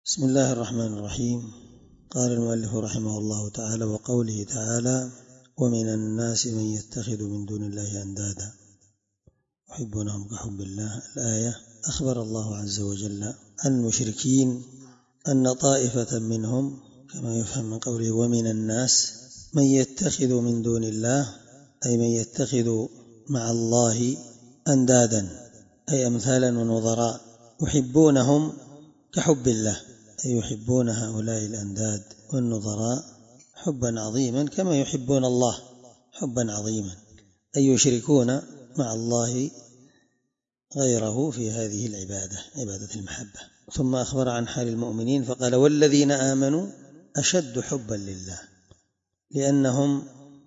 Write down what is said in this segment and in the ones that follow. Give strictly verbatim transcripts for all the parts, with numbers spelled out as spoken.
بسم الله الرحمن الرحيم. قال المؤلف رحمه الله تعالى: وقوله تعالى: ومن الناس من يتخذ من دون الله أندادا يحبونهم كحب الله. الآية أخبر الله عز وجل عن المشركين أن طائفة منهم، كما يفهم من قوله ومن الناس، من يتخذ من دون الله، أي من يتخذ مع الله أندادا، أي أمثالا ونظراء، يحبونهم كحب الله، أي يحبون هؤلاء الأنداد والنظراء حبا عظيما كما يحبون الله حبا عظيما، أي يشركون مع الله غيره في هذه العبادة، عبادة المحبة. ثم أخبر عن حال المؤمنين فقال: والذين آمنوا أشد حبا لله، لأنهم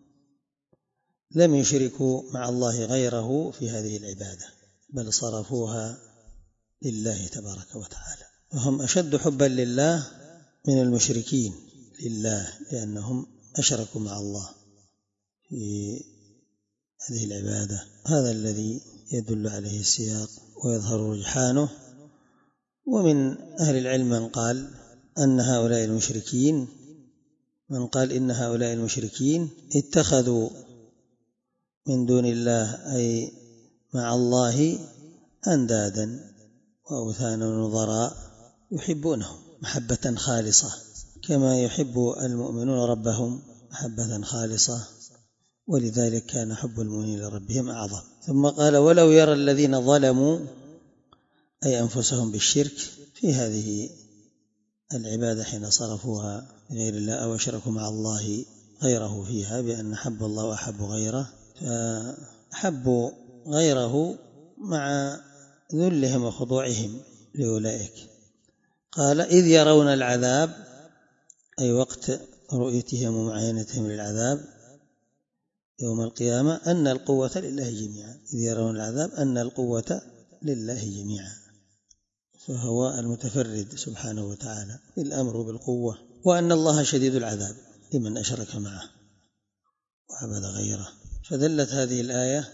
لم يشركوا مع الله غيره في هذه العبادة، بل صرفوها لله تبارك وتعالى، وهم أشد حبا لله من المشركين لله، لأنهم أشركوا مع الله في هذه العبادة. هذا الذي يدل عليه السياق ويظهر رجحانه. ومن أهل العلم من قال أن هؤلاء المشركين من قال إن هؤلاء المشركين اتخذوا من دون الله، أي مع الله، أندادا وأوثانا ونظراء يحبونهم محبة خالصة، كما يحب المؤمنون ربهم محبة خالصة، ولذلك كان حب المؤمنين لربهم أعظم. ثم قال: ولو يرى الذين ظلموا، أي أنفسهم بالشرك في هذه العبادة حين صرفوها غير الله أو أشركوا مع الله غيره فيها، بأن حب الله وأحب غيره، فحبوا غيره مع ذلهم وخضوعهم لأولئك. قال: إذ يرون العذاب، أي وقت رؤيتهم ومعاينتهم للعذاب يوم القيامة، أن القوة لله جميعا. إذ يرون العذاب أن القوة لله جميعا، فهو المتفرد سبحانه وتعالى بالأمر بالقوة، وأن الله شديد العذاب لمن أشرك معه وعبد غيره. فدلت هذه الآية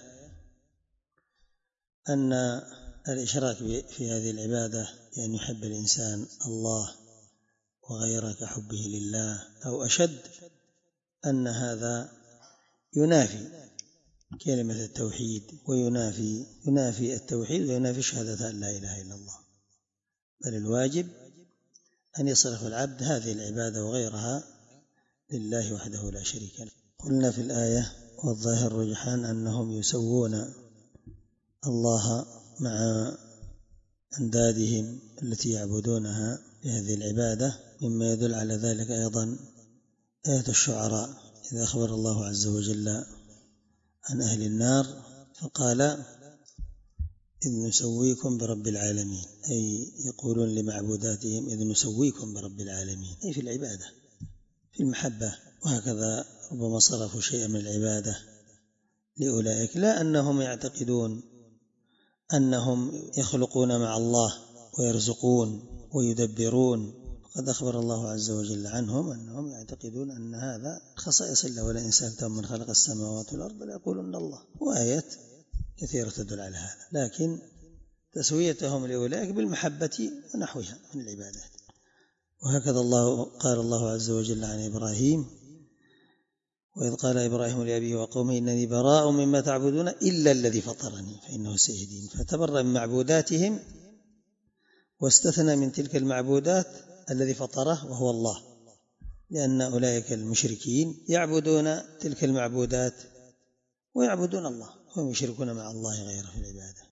أن الإشراك في هذه العبادة بأن يحب الإنسان الله وغيره كحبه لله أو أشد، أن هذا ينافي كلمة التوحيد، وينافي ينافي التوحيد وينافي شهادة أن لا إله إلا الله، بل الواجب أن يصرف العبد هذه العبادة وغيرها لله وحده لا شريك له. قلنا في الآية والظاهر رجحان أنهم يسوون الله مع أندادهم التي يعبدونها بهذه العبادة. مما يدل على ذلك أيضا آية الشعراء، إذا أخبر الله عز وجل عن أهل النار فقال: إذ نسويكم برب العالمين، أي يقولون لمعبوداتهم: إذ نسويكم برب العالمين، أي في العبادة في المحبة. وهكذا ربما صرفوا شيئا من العبادة لأولئك، لا أنهم يعتقدون أنهم يخلقون مع الله ويرزقون ويدبرون، قد أخبر الله عز وجل عنهم أنهم يعتقدون أن هذا خصائص الله، ولئن سألتهم من خلق السماوات والأرض ليقولون الله، وآيات كثيرة تدل على هذا. لكن تسويتهم لأولئك بالمحبة ونحوها من العبادات. وهكذا الله قال الله عز وجل عن إبراهيم: وإذ قال إبراهيم لأبيه وقومه إنني براء مما تعبدون إلا الذي فطرني فإنه سيهدين. فتبرأ من معبوداتهم واستثنى من تلك المعبودات الذي فطره وهو الله، لأن أولئك المشركين يعبدون تلك المعبودات ويعبدون الله، هم يشركون مع الله غيره في العبادة.